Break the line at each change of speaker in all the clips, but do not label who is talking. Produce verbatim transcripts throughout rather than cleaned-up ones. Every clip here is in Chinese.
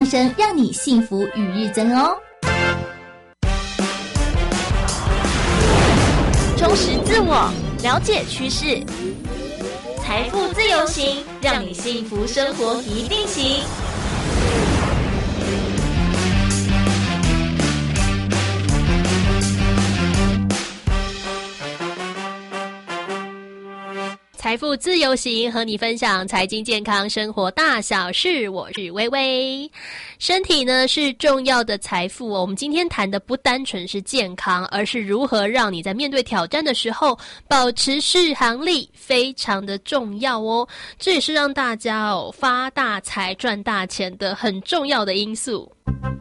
生，让你幸福与日增哦。
充实自我，了解趋势，财富自由行，让你幸福生活一定行。财富自由行，和你分享财经健康生活大小事，我是薇薇。身体呢是重要的财富哦，我们今天谈的不单纯是健康，而是如何让你在面对挑战的时候保持续航力，非常的重要哦。这也是让大家哦发大财赚大钱的很重要的因素。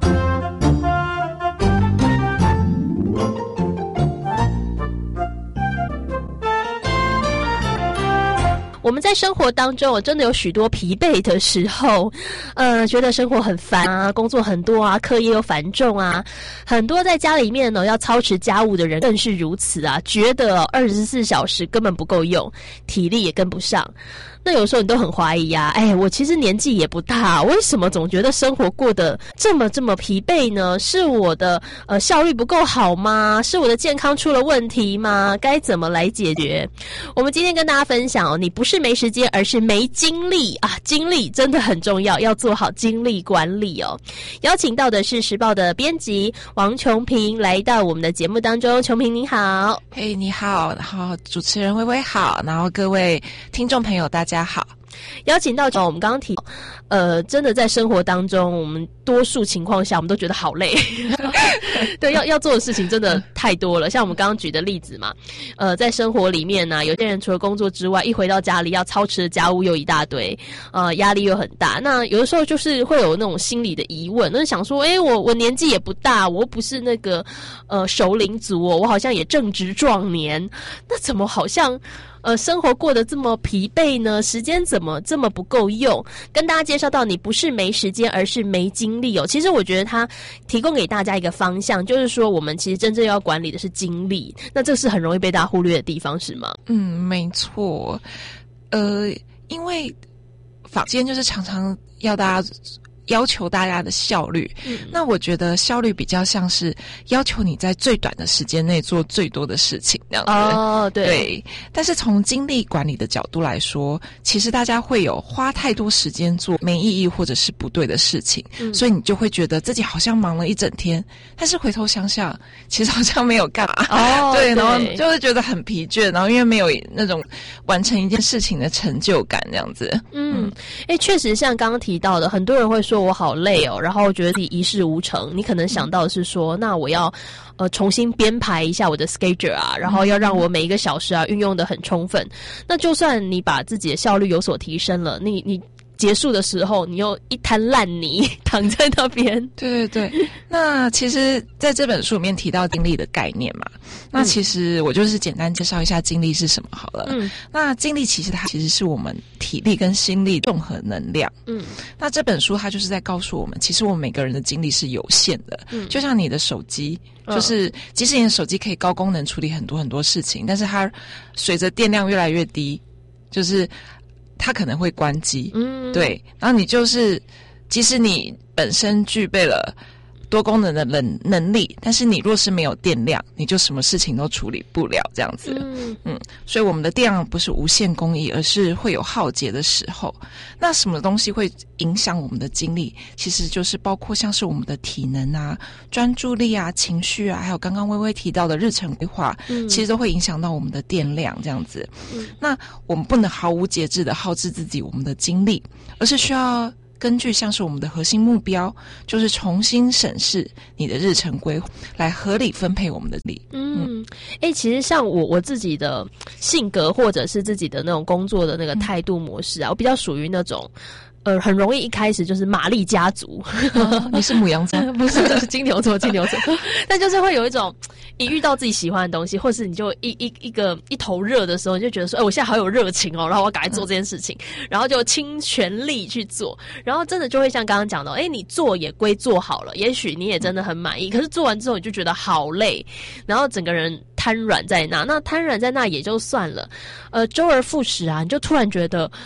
我们在生活当中，我真的有许多疲惫的时候，呃，觉得生活很烦啊，工作很多啊，课业又繁重啊，很多在家里面呢要操持家务的人更是如此啊，觉得二十四小时根本不够用，体力也跟不上。那有时候你都很怀疑啊，哎，我其实年纪也不大，为什么总觉得生活过得这么这么疲惫呢？是我的呃效率不够好吗？是我的健康出了问题吗？该怎么来解决？我们今天跟大家分享哦，你不是没时间，而是没精力啊！精力真的很重要，要做好精力管理哦。邀请到的是时报的编辑王琼萍来到我们的节目当中，琼萍你好。
嘿，你好，然后主持人薇薇好，然后各位听众朋友大家好。
邀请到我们刚刚提呃真的在生活当中，我们多数情况下我们都觉得好累对，要要做的事情真的太多了。像我们刚刚举的例子嘛，呃在生活里面呢、啊，有些人除了工作之外，一回到家里要操持的家务又一大堆，呃压力又很大。那有的时候就是会有那种心理的疑问，那想说诶我我年纪也不大，我不是那个呃熟龄族哦，我好像也正值壮年，那怎么好像呃，生活过得这么疲惫呢？时间怎么这么不够用？跟大家介绍到，你不是没时间，而是没精力哦。其实我觉得它提供给大家一个方向，就是说我们其实真正要管理的是精力，那这是很容易被大家忽略的地方，是吗？
嗯，没错。呃，因为坊间就是常常要大家要求大家的效率、嗯、那我觉得效率比较像是要求你在最短的时间内做最多的事情这样子。
哦，对
对。但是从精力管理的角度来说，其实大家会有花太多时间做没意义或者是不对的事情、嗯、所以你就会觉得自己好像忙了一整天，但是回头想想其实好像没有干嘛。
哦，
对，
对，
然后就会觉得很疲倦，然后因为没有那种完成一件事情的成就感这样子。
嗯，诶，确实像刚刚提到的，很多人会说我好累哦，然后觉得自己一事无成。你可能想到的是说，那我要呃重新编排一下我的 schedule 啊，然后要让我每一个小时啊运用得很充分。那就算你把自己的效率有所提升了，你你结束的时候，你又一滩烂泥躺在那边。
对对对。那其实在这本书里面提到精力的概念嘛，那其实我就是简单介绍一下精力是什么好了。嗯，那精力其实它其实是我们体力跟心力综合能量。嗯，那这本书它就是在告诉我们，其实我们每个人的精力是有限的。嗯，就像你的手机，就是即使你的手机可以高功能处理很多很多事情，但是它随着电量越来越低，就是它可能会关机。嗯，对。然后你就是即使你本身具备了多功能的能能力，但是你若是没有电量，你就什么事情都处理不了这样子。嗯嗯，所以我们的电量不是无限供应，而是会有耗竭的时候。那什么东西会影响我们的精力？其实就是包括像是我们的体能啊、专注力啊、情绪啊，还有刚刚微微提到的日程规划、嗯、其实都会影响到我们的电量这样子。嗯，那我们不能毫无节制的耗制自己我们的精力，而是需要根据像是我们的核心目标，就是重新审视你的日程规划，来合理分配我们的力。
嗯，诶、欸，其实像我我自己的性格或者是自己的那种工作的那个态度模式啊，嗯、我比较属于那种。呃，很容易一开始就是玛丽家族。
啊、你是牡羊座？
不是，就是金牛座，金牛座。但就是会有一种，一遇到自己喜欢的东西，或是你就一一一个一头热的时候，你就觉得说，哎、欸，我现在好有热情哦，然后我赶快做这件事情，嗯、然后就倾全力去做，然后真的就会像刚刚讲的，哎、欸，你做也归做好了，也许你也真的很满意，可是做完之后你就觉得好累，然后整个人瘫软在那，那瘫软在那也就算了，呃，周而复始啊，你就突然觉得。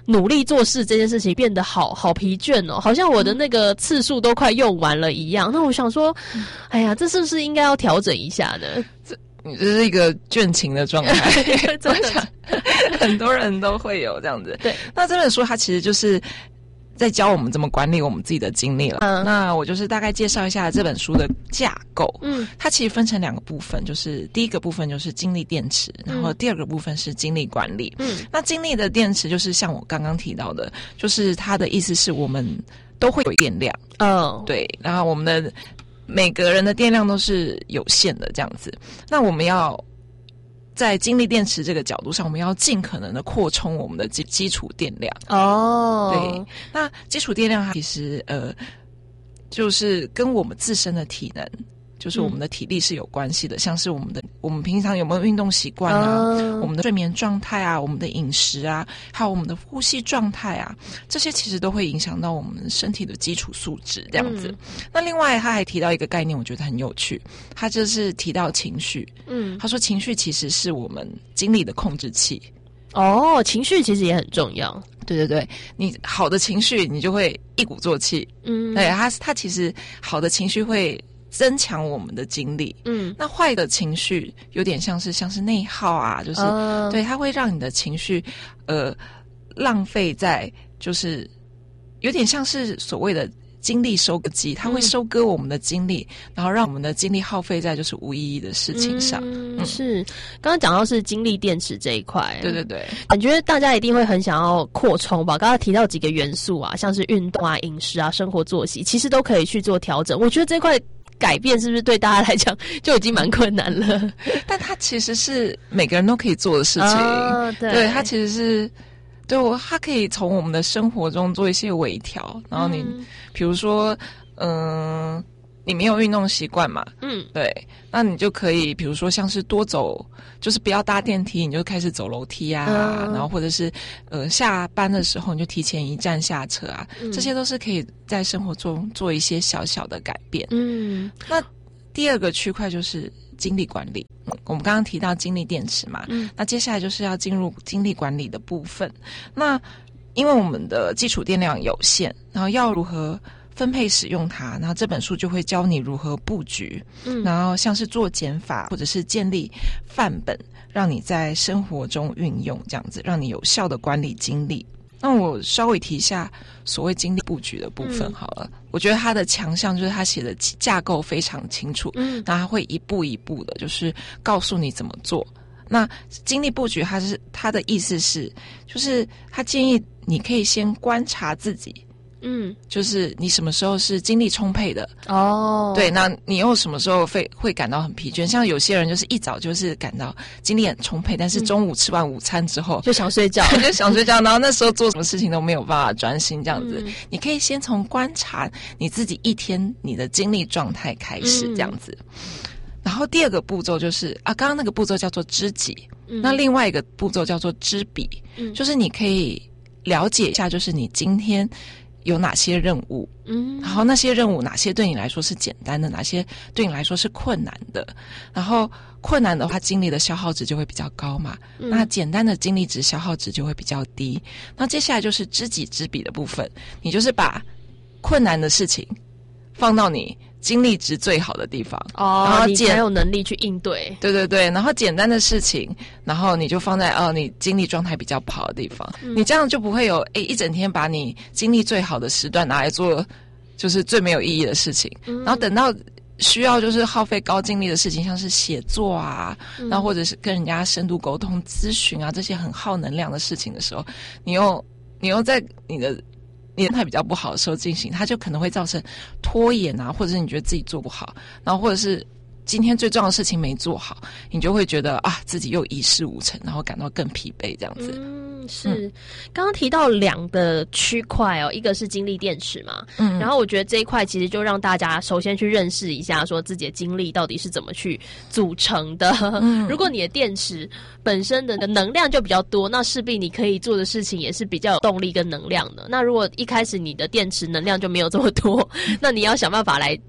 努力做事这件事情变得好好疲倦哦，好像我的那个次数都快用完了一样。那我想说，哎呀，这是不是应该要调整一下呢？
这你这是一个倦勤的状态，真的，很多人都会有这样子。对，那这本书它其实就是在教我们怎么管理我们自己的精力了。嗯，那我就是大概介绍一下这本书的架构。嗯，它其实分成两个部分，就是第一个部分就是精力电池，然后第二个部分是精力管理。嗯，那精力的电池就是像我刚刚提到的，就是它的意思是我们都会有电量。嗯，对，然后我们的每个人的电量都是有限的这样子。那我们要在精力电池这个角度上，我们要尽可能的扩充我们的基基础电量。哦，对，那基础电量它其实呃，就是跟我们自身的体能，就是我们的体力是有关系的。嗯、像是我们的我们平常有没有运动习惯啊、哦，我们的睡眠状态啊，我们的饮食啊，还有我们的呼吸状态啊，这些其实都会影响到我们身体的基础素质这样子。嗯、那另外他还提到一个概念，我觉得很有趣，他就是提到情绪。嗯，他说情绪其实是我们精力的控制器。
哦，情绪其实也很重要。
对对对，你好的情绪，你就会一鼓作气。嗯，对，他他其实好的情绪会增强我们的精力。嗯，那坏的情绪有点像是像是内耗啊，就是、呃、对，它会让你的情绪呃浪费在，就是有点像是所谓的精力收割机，它会收割我们的精力，嗯、然后让我们的精力耗费在就是无意义的事情上。
嗯，嗯是刚刚讲到是精力电池这一块，
对对对，
感觉大家一定会很想要扩充吧？刚刚提到几个元素啊，像是运动啊、饮食啊、生活作息，其实都可以去做调整。我觉得这块改变是不是对大家来讲就已经蛮困难了？
但它其实是每个人都可以做的事情。哦、对，对，它其实是。对，我它可以从我们的生活中做一些微调，然后你，嗯、比如说，嗯、呃，你没有运动习惯嘛，嗯，对，那你就可以，比如说像是多走，就是不要搭电梯，你就开始走楼梯啊，嗯、然后或者是呃下班的时候你就提前一站下车啊，嗯、这些都是可以在生活中做一些小小的改变。嗯，那第二个区块就是精力管理。我们刚刚提到精力电池嘛，嗯，那接下来就是要进入精力管理的部分。那因为我们的基础电量有限，然后要如何分配使用它，然后这本书就会教你如何布局，嗯，然后像是做减法或者是建立范本，让你在生活中运用，这样子让你有效的管理精力。那我稍微提一下所谓精力布局的部分好了。嗯、我觉得它的强项就是它写的架构非常清楚，嗯，那它会一步一步的，就是告诉你怎么做。那精力布局，它是它的意思是，就是它建议你可以先观察自己。嗯，就是你什么时候是精力充沛的哦？对，那你又什么时候会会感到很疲倦？像有些人就是一早就是感到精力很充沛，但是中午吃完午餐之后、
嗯、就想睡觉，
就想睡觉，然后那时候做什么事情都没有办法专心，这样子。嗯、你可以先从观察你自己一天你的精力状态开始，这样子。嗯、然后第二个步骤就是啊，刚刚那个步骤叫做知己，嗯、那另外一个步骤叫做知彼，嗯、就是你可以了解一下，就是你今天有哪些任务，嗯，然后那些任务哪些对你来说是简单的，哪些对你来说是困难的，然后困难的话精力的消耗值就会比较高嘛，嗯、那简单的精力值消耗值就会比较低。那接下来就是知己知彼的部分，你就是把困难的事情放到你精力值最好的地方
哦，然后你才有能力去应对。
对对对，然后简单的事情，然后你就放在哦你精力状态比较不好的地方，嗯、你这样就不会有诶一整天把你精力最好的时段拿来做就是最没有意义的事情，嗯、然后等到需要就是耗费高精力的事情，像是写作啊，嗯、然后或者是跟人家深度沟通、咨询啊这些很耗能量的事情的时候，你又你又在你的你状态比较不好的时候进行，它就可能会造成拖延啊，或者是你觉得自己做不好，然后或者是今天最重要的事情没做好，你就会觉得啊自己又一事无成，然后感到更疲惫这样子。
嗯，是。刚刚提到两个区块哦，一个是精力电池嘛，嗯，然后我觉得这一块其实就让大家首先去认识一下，说自己的精力到底是怎么去组成的。嗯、如果你的电池本身的能量就比较多，那势必你可以做的事情也是比较有动力跟能量的。那如果一开始你的电池能量就没有这么多，那你要想办法来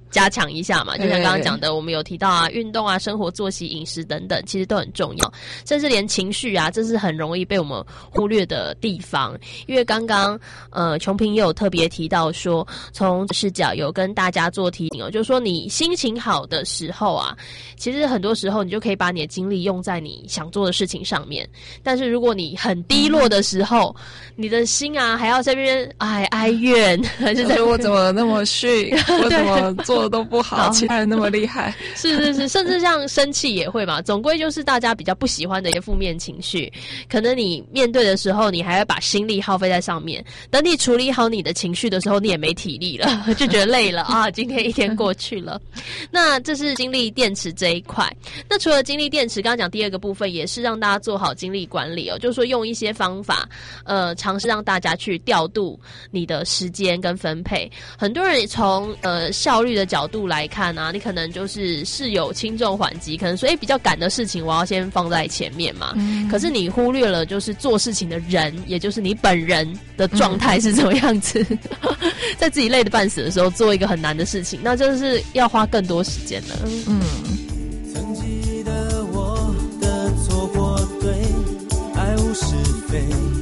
加强一下嘛，就像刚刚讲的，我们有提到啊，运动啊、生活作息、饮食等等，其实都很重要，甚至连情绪啊，这是很容易被我们忽略的地方。因为刚刚呃，琼平也有特别提到说，从视角有跟大家做提醒哦，就是说你心情好的时候啊，其实很多时候你就可以把你的精力用在你想做的事情上面。但是如果你很低落的时候，你的心啊还要在那边哎哀怨，还是在
我怎么那么逊，我怎么做的都不好，其他人那么厉害，
是是是，甚至像生气也会嘛，总归就是大家比较不喜欢的一些负面情绪，可能你面对的时候，你还要把心力耗费在上面，等你处理好你的情绪的时候，你也没体力了，就觉得累了啊，今天一天过去了。那这是精力电池这一块。那除了精力电池，刚刚讲第二个部分也是让大家做好精力管理哦，就是说用一些方法，呃，尝试让大家去调度你的时间跟分配。很多人从呃效率的角度来看啊，你可能就是事有轻重缓急，可能说诶比较赶的事情我要先放在前面嘛，嗯、可是你忽略了就是做事情的人，也就是你本人的状态是怎么样子，嗯、在自己累得半死的时候做一个很难的事情，那就是要花更多时间了。嗯。
曾记得我的错或对，爱无是非，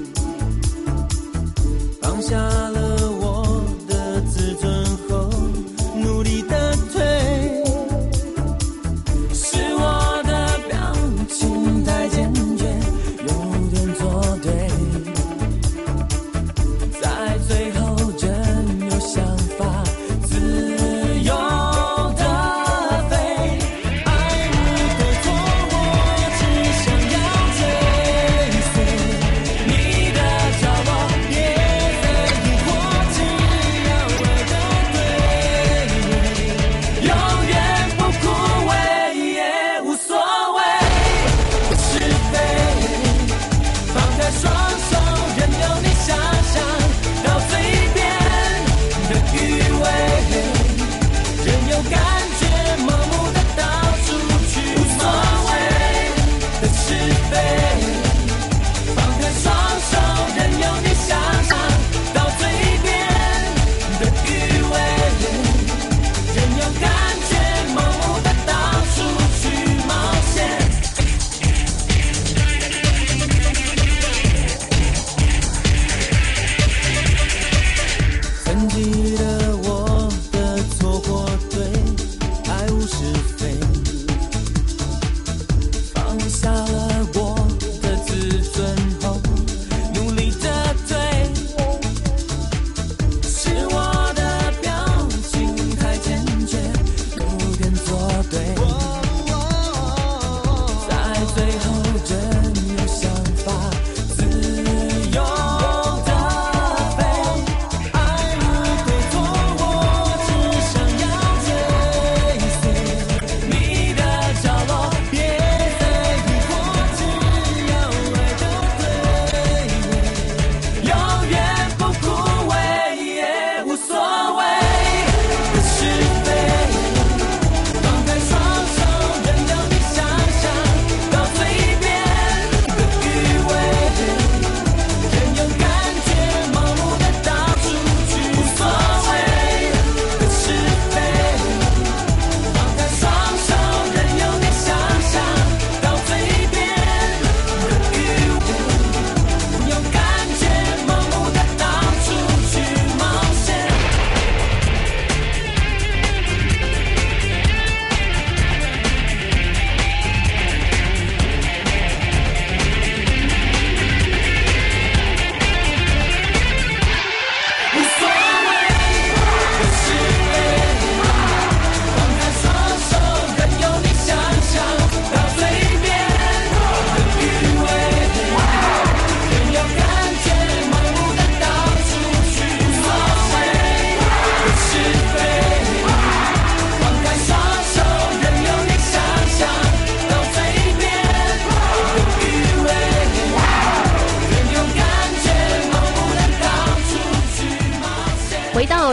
放下了我的自尊后，努力的退，是我的表情太坚决，有点作对，在最后真有想法，自由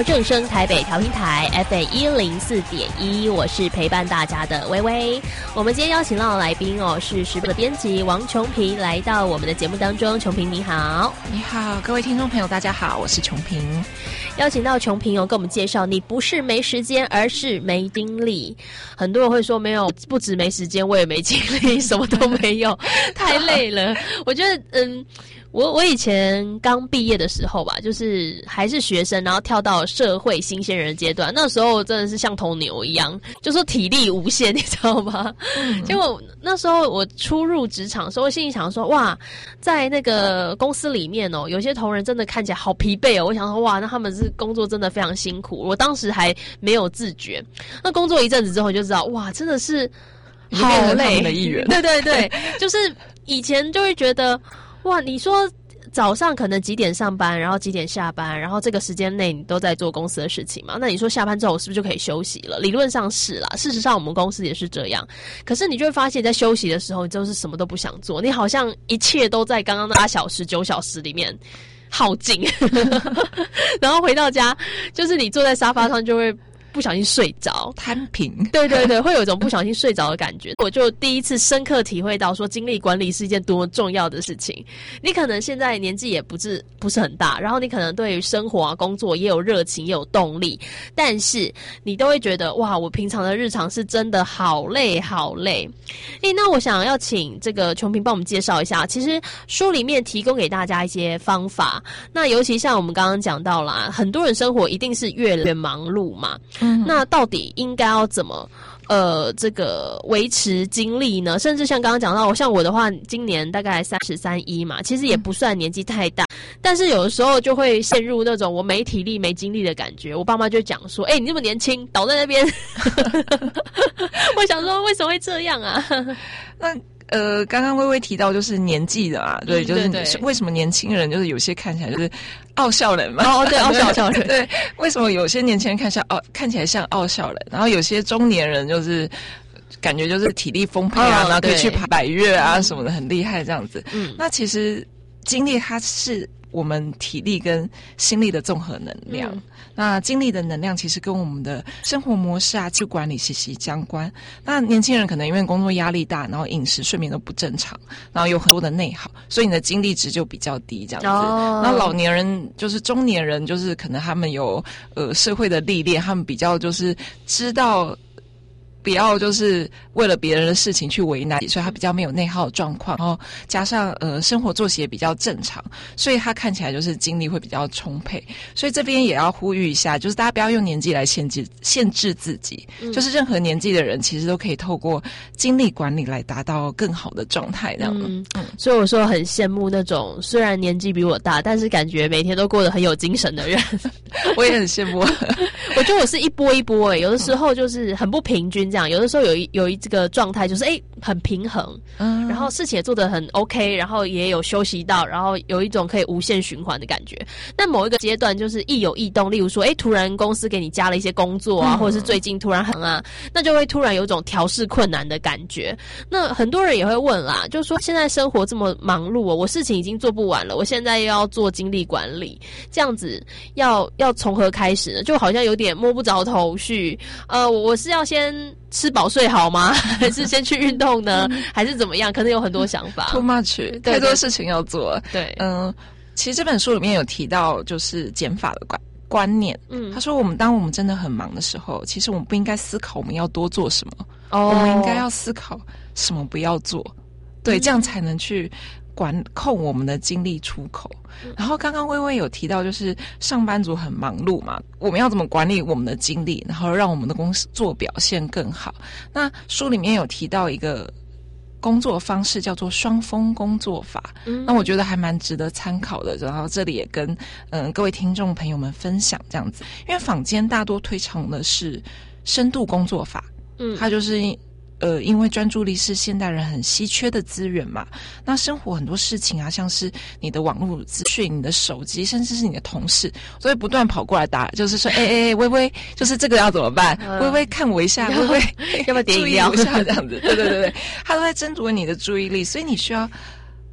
到正声台北调频台 F M 一零四点一，我是陪伴大家的微微。我们今天邀请到的来宾哦，是时报的编辑王琼萍来到我们的节目当中。琼萍你好。
你好，各位听众朋友大家好，我是琼萍。
邀请到琼萍哦，跟我们介绍你不是没时间，而是没精力。很多人会说没有，不止没时间，我也没精力，什么都没有，太累了。我觉得嗯。我我以前刚毕业的时候吧，就是还是学生，然后跳到社会新鲜人阶段，那时候真的是像头牛一样，就说体力无限，你知道吗？嗯、结果那时候我初入职场的时候，我心里想说，哇，在那个公司里面哦，有些同仁真的看起来好疲惫哦。我想说，哇，那他们是工作真的非常辛苦。我当时还没有自觉，那工作一阵子之后，就知道，哇，真的是好累。
变成他们的一员。
对对对，就是以前就会觉得。哇，你说早上可能几点上班，然后几点下班，然后这个时间内你都在做公司的事情嘛？那你说下班之后我是不是就可以休息了？理论上是啦，事实上我们公司也是这样。可是你就会发现，在休息的时候，你就是什么都不想做，你好像一切都在刚刚那八小时、九小时里面耗尽，然后回到家，就是你坐在沙发上就会。不小心睡着，
摊平，
对对对，会有一种不小心睡着的感觉。我就第一次深刻体会到，说精力管理是一件多么重要的事情。你可能现在年纪也不是不是很大，然后你可能对于生活啊、工作也有热情，也有动力，但是你都会觉得，哇，我平常的日常是真的好累好累。诶，那我想要请这个琼萍帮我们介绍一下，其实书里面提供给大家一些方法。那尤其像我们刚刚讲到啦，很多人生活一定是越来越忙碌嘛。嗯、那到底应该要怎么呃这个维持精力呢？甚至像刚刚讲到，像我的话，今年大概三十三一嘛，其实也不算年纪太大，但是有的时候就会陷入那种我没体力、没精力的感觉。我爸妈就讲说：“哎、欸，你这么年轻，倒在那边。”我想说，为什么会这样啊？
那。呃，刚刚微微提到就是年纪的啊，对，
嗯、
就是
对对
为什么年轻人就是有些看起来就是傲笑人嘛？
哦，对，傲笑笑人。
对，为什么有些年轻人看起来傲看起来像傲笑人，然后有些中年人就是感觉就是体力丰沛啊，哦、然后可以去爬百岳啊、嗯、什么的，很厉害这样子。嗯，那其实精力它是我们体力跟心力的综合能量。嗯，那精力的能量其实跟我们的生活模式啊、去管理息息相关。那年轻人可能因为工作压力大，然后饮食、睡眠都不正常，然后有很多的内耗，所以你的精力值就比较低这样子。哦，那老年人就是中年人，就是可能他们有呃社会的历练，他们比较就是知道。不要就是为了别人的事情去为难，所以他比较没有内耗的状况，然后加上呃生活作息也比较正常，所以他看起来就是精力会比较充沛。所以这边也要呼吁一下，就是大家不要用年纪来限制限制自己，嗯，就是任何年纪的人其实都可以透过精力管理来达到更好的状态这样。
嗯嗯，所以我说很羡慕那种虽然年纪比我大，但是感觉每天都过得很有精神的人。
我也很羡慕。
我觉得我是一波一波诶，欸，有的时候就是很不平均。这样有的时候有一有一这个状态就是哎，欸、很平衡，嗯，然后事情也做得很 OK， 然后也有休息到，然后有一种可以无限循环的感觉。但某一个阶段就是一有异动，例如说哎，欸、突然公司给你加了一些工作啊，嗯，或者是最近突然很啊，那就会突然有一种调试困难的感觉。那很多人也会问啦，就是说现在生活这么忙碌哦，我事情已经做不完了，我现在又要做精力管理，这样子要要从何开始呢？就好像有点摸不着头绪。呃，我是要先吃饱睡好吗？还是先去运动呢？还是怎么样？可能有很多想法。
Too much， 太多事情要做。
对，
嗯、呃，其实这本书里面有提到，就是减法的观观念。嗯，他说，我们当我们真的很忙的时候，其实我们不应该思考我们要多做什么，哦，我们应该要思考什么不要做。对，嗯，这样才能去管控我们的精力出口。然后刚刚微微有提到，就是上班族很忙碌嘛，我们要怎么管理我们的精力，然后让我们的工作表现更好。那书里面有提到一个工作方式叫做双峰工作法，嗯，那我觉得还蛮值得参考的。然后这里也跟嗯、呃、各位听众朋友们分享这样子，因为坊间大多推崇的是深度工作法，嗯，它就是呃，因为专注力是现代人很稀缺的资源嘛，那生活很多事情啊，像是你的网络资讯、你的手机，甚至是你的同事，所以不断跑过来打，就是说，哎哎哎，微微，就是这个要怎么办？嗯，微微看我一下，微微
要不要点饮料
一下这样子？对对对对，他都在争夺你的注意力，所以你需要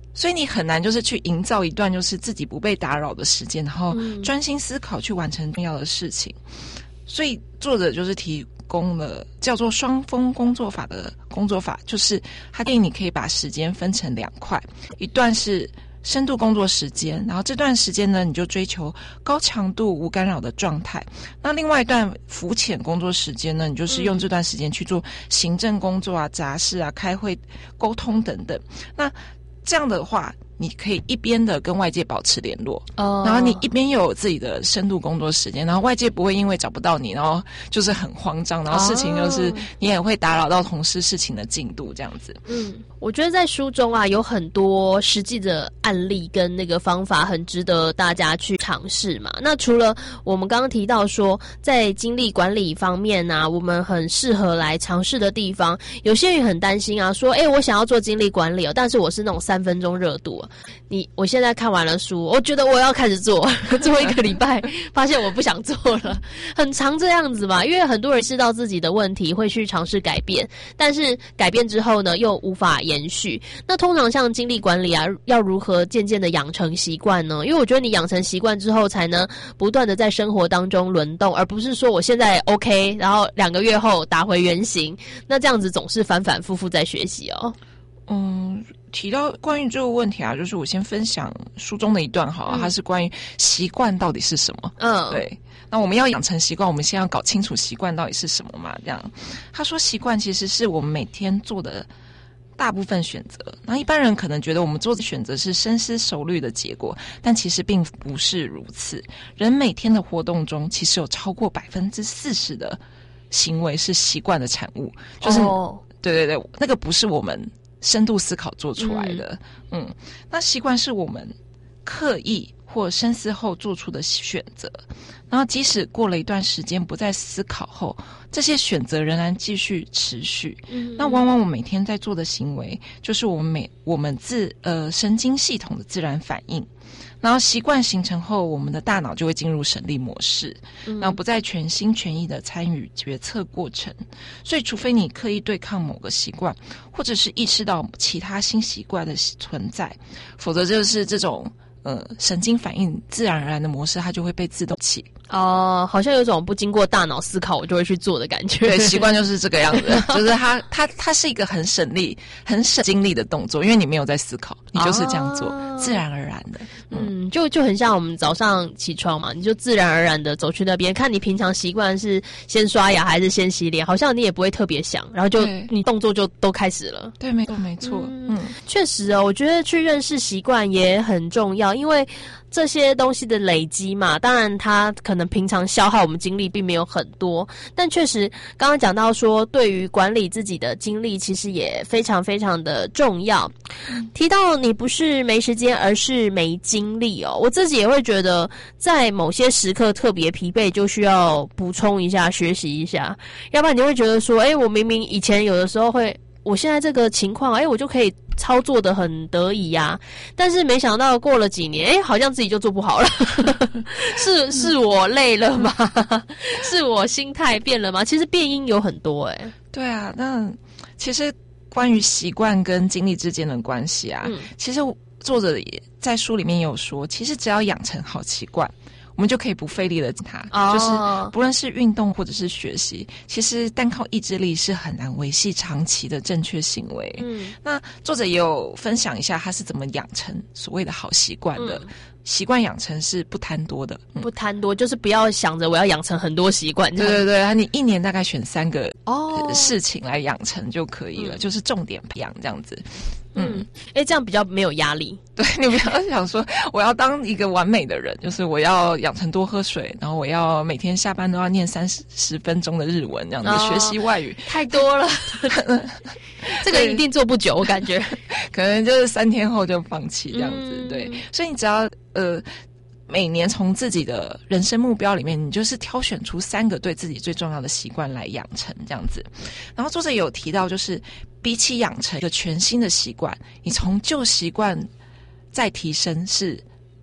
所以你很难就是去营造一段就是自己不被打扰的时间，然后专心思考去完成重要的事情。所以作者就是提供了叫做双峰工作法的工作法，就是他建议你可以把时间分成两块，一段是深度工作时间，然后这段时间呢你就追求高强度无干扰的状态，那另外一段浮浅工作时间呢，你就是用这段时间去做行政工作啊、杂事啊、开会、沟通等等。那这样的话你可以一边的跟外界保持联络，哦，然后你一边又有自己的深度工作时间，然后外界不会因为找不到你，然后就是很慌张，然后事情就是你也会打扰到同事事情的进度这样子。
嗯，我觉得在书中啊有很多实际的案例跟那个方法很值得大家去尝试嘛。那除了我们刚刚提到说在精力管理方面啊，我们很适合来尝试的地方，有些人很担心啊，说诶我想要做精力管理哦，但是我是那种三分钟热度啊，你我现在看完了书，我觉得我要开始做，做一个礼拜，发现我不想做了，很常这样子嘛。因为很多人知道自己的问题，会去尝试改变，但是改变之后呢，又无法延续。那通常像精力管理啊，要如何渐渐的养成习惯呢？因为我觉得你养成习惯之后，才能不断的在生活当中轮动，而不是说我现在 OK， 然后两个月后打回原形，那这样子总是反反复复在学习哦。
嗯，提到关于这个问题啊，就是我先分享书中的一段好了，嗯，它是关于习惯到底是什么。嗯，对。那我们要养成习惯，我们先要搞清楚习惯到底是什么嘛。这样，他说习惯其实是我们每天做的大部分选择。那一般人可能觉得我们做的选择是深思熟虑的结果，但其实并不是如此。人每天的活动中，其实有超过百分之四十的行为是习惯的产物。就是，哦，对对对，那个不是我们深度思考做出来的。嗯, 嗯，那习惯是我们刻意或深思后做出的选择，然后即使过了一段时间不再思考后，这些选择仍然继续持续。嗯，那往往我每天在做的行为，就是我们每我们自呃神经系统的自然反应。然后习惯形成后，我们的大脑就会进入省力模式，然后不再全心全意的参与决策过程。所以除非你刻意对抗某个习惯，或者是意识到其他新习惯的存在，否则就是这种呃神经反应自然而然的模式，它就会被自动起。
哦，好像有种不经过大脑思考我就会去做的感觉。
对，习惯就是这个样子，就是它它它是一个很省力、很省精力的动作，因为你没有在思考，你就是这样做，哦，自然而然的。
嗯, 嗯，就就很像我们早上起床嘛，你就自然而然的走去那边，看你平常习惯是先刷牙还是先洗脸，好像你也不会特别想，然后就你动作就都开始了。
对，没错没错。嗯，
确实哦，我觉得去认识习惯也很重要，因为这些东西的累积嘛，当然它可能平常消耗我们精力并没有很多，但确实刚刚讲到说对于管理自己的精力其实也非常非常的重要。提到你不是没时间而是没精力哦，我自己也会觉得在某些时刻特别疲惫就需要补充一下学习一下，要不然你会觉得说诶我明明以前有的时候会我现在这个情况诶我就可以操作得很得意呀，啊，但是没想到过了几年，诶，好像自己就做不好了。是是我累了吗？是我心态变了吗？其实变因有很多诶，欸。
对啊，那其实关于习惯跟精力之间的关系啊，嗯，其实作者也在书里面也有说，其实只要养成好习惯，我们就可以不费力的它，哦，就是不论是运动或者是学习，其实单靠意志力是很难维系长期的正确行为。嗯，那作者也有分享一下他是怎么养成所谓的好习惯的。嗯，习惯养成是不贪多的。
嗯，不贪多就是不要想着我要养成很多习惯。
对对对，你一年大概选三个哦事情来养成就可以了，嗯，就是重点培养这样子。
嗯，哎，这样比较没有压力。
对，你不要想说我要当一个完美的人，就是我要养成多喝水，然后我要每天下班都要念三十十分钟的日文，这样子，哦，学习外语
太多了。这个一定做不久，我感觉
可能就是三天后就放弃这样子。嗯，对，所以你只要呃。每年从自己的人生目标里面，你就是挑选出三个对自己最重要的习惯来养成这样子。然后作者有提到，就是比起养成一个全新的习惯，你从旧习惯再提升是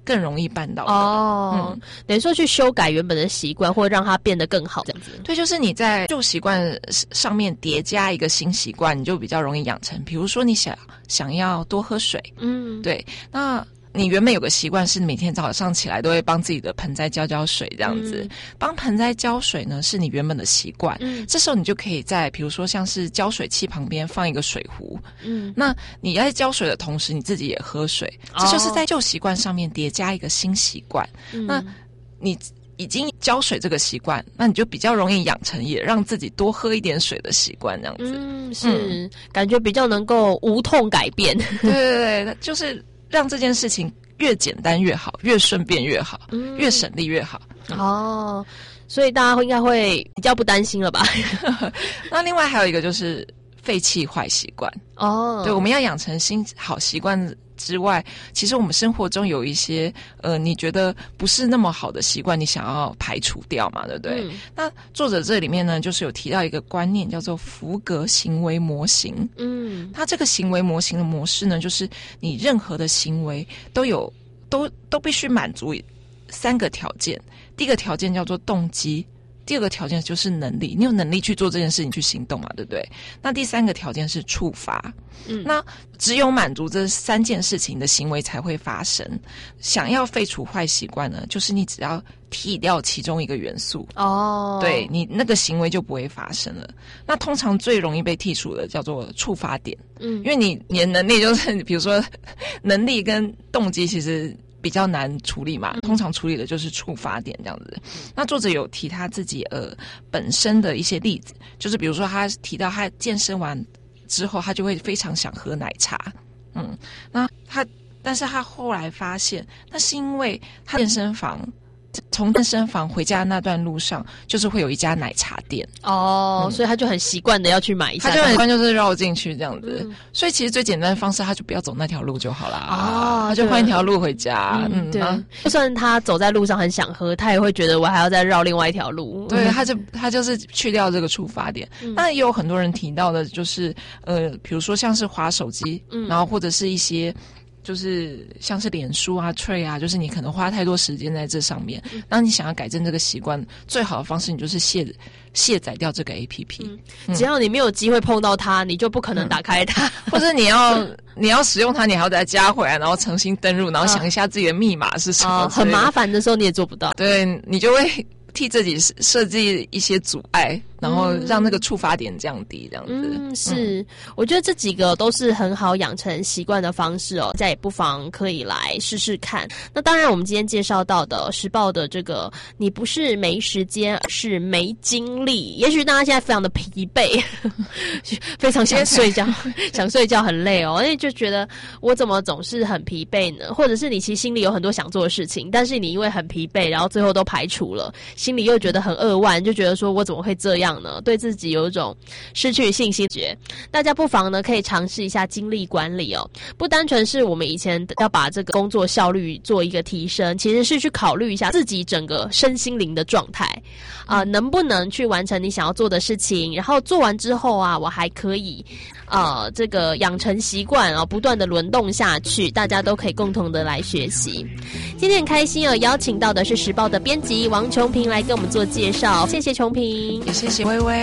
更容易办到的。
哦，
嗯，
等于说去修改原本的习惯，或让它变得更好，这样子。
对，就是你在旧习惯上面叠加一个新习惯，你就比较容易养成。比如说你想想要多喝水，
嗯，
对，那你原本有个习惯是每天早上起来都会帮自己的盆栽浇浇水，这样子，嗯、帮盆栽浇水呢是你原本的习惯。嗯，这时候你就可以在比如说像是浇水器旁边放一个水壶，嗯，那你在浇水的同时，你自己也喝水，哦、这就是在旧习惯上面叠加一个新习惯。嗯、那你已经浇水这个习惯，那你就比较容易养成也让自己多喝一点水的习惯，这样子。嗯，
是、嗯、感觉比较能够无痛改变。
对对对，就是让这件事情越简单越好，越顺便越好，嗯、越省力越好。
嗯、哦，所以大家应该会比较不担心了吧？
那另外还有一个就是废弃坏习惯。哦，对，我们要养成新好习惯之外，其实我们生活中有一些呃，你觉得不是那么好的习惯，你想要排除掉嘛，对不对？嗯、那作者这里面呢，就是有提到一个观念，叫做福格行为模型。嗯，它这个行为模型的模式呢，就是你任何的行为都有都都必须满足三个条件。第一个条件叫做动机。第二个条件就是能力，你有能力去做这件事情去行动嘛，对不对？那第三个条件是触发，嗯，那只有满足这三件事情的行为才会发生。想要废除坏习惯呢，就是你只要剔掉其中一个元素，哦，对，你那个行为就不会发生了。那通常最容易被剔除的叫做触发点，嗯，因为你你的能力就是比如说能力跟动机其实比较难处理嘛，通常处理的就是触发点这样子。那作者有提他自己呃本身的一些例子，就是比如说他提到他健身完之后，他就会非常想喝奶茶，嗯，那他但是他后来发现，那是因为他健身房从健身房回家那段路上，就是会有一家奶茶店
哦、嗯，所以他就很习惯的要去买一下，
他就很习惯就是绕进去这样子、嗯。所以其实最简单的方式，他就不要走那条路就好啦。哦，他就换一条路回家。嗯，
嗯对、啊。就算他走在路上很想喝，他也会觉得我还要再绕另外一条路。
对，他就他就是去掉这个触发点。嗯、那也有很多人提到的，就是呃，比如说像是滑手机，嗯、然后或者是一些。就是像是脸书啊、Trade 啊，就是你可能花太多时间在这上面。当你想要改正这个习惯，最好的方式你就是卸卸载掉这个 A P P、嗯
嗯。只要你没有机会碰到它，你就不可能打开它，
嗯、或者你要你要使用它，你还要再加回来，然后重新登入，然后想一下自己的密码是什么、呃，
很麻烦的时候你也做不到。
对，你就会替自己设计一些阻碍。然后让那个触发点降低，这样子。
嗯，是、嗯，我觉得这几个都是很好养成习惯的方式哦，大家也不妨可以来试试看。那当然，我们今天介绍到的时报的这个，你不是没时间，而是没精力。也许大家现在非常的疲惫，非常想睡觉，想睡觉很累哦，因为就觉得我怎么总是很疲惫呢？或者是你其实心里有很多想做的事情，但是你因为很疲惫，然后最后都排除了，心里又觉得很扼腕，就觉得说我怎么会这样呢？对自己有一种失去信心觉。大家不妨呢可以尝试一下精力管理哦，不单纯是我们以前要把这个工作效率做一个提升，其实是去考虑一下自己整个身心灵的状态啊、呃，能不能去完成你想要做的事情，然后做完之后啊，我还可以呃这个养成习惯啊，不断的轮动下去，大家都可以共同的来学习。今天很开心哦，邀请到的是时报的编辑王琼平来跟我们做介绍，谢谢琼平，
也谢谢薇薇。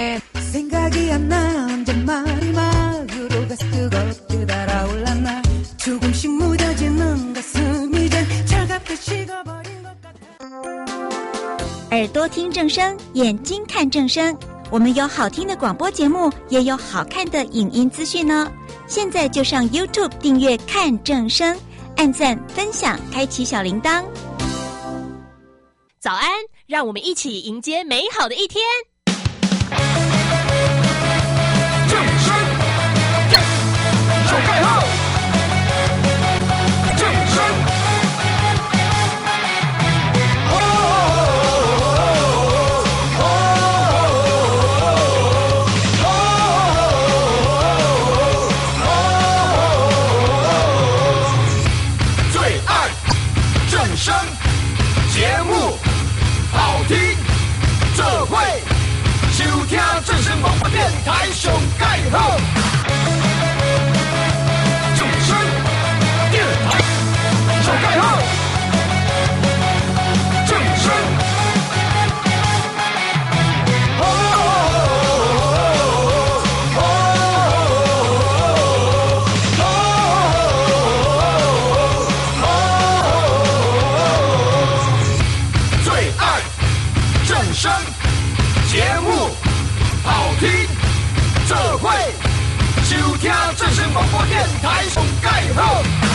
생각이 안 나 혼잣말이 마구로 가서 뜨겁게 달아올랐나 조금씩 무뎌지는 가슴 이젠 차갑게 식어버린 것 같아
耳朵听正声，眼睛看正声，我们有好听的广播节目，也有好看的影音资讯呢。现在就上 YouTube 订阅看正声，按赞分享，开启小铃铛。
早安，让我们一起迎接美好的一天。
手盖号，正声。哦哦哦哦！最爱正声节目，好听，这会收听正声广播电台上盖号。正声电台小盖号， 声，节目好听，这会收听正声广播电台上盖好。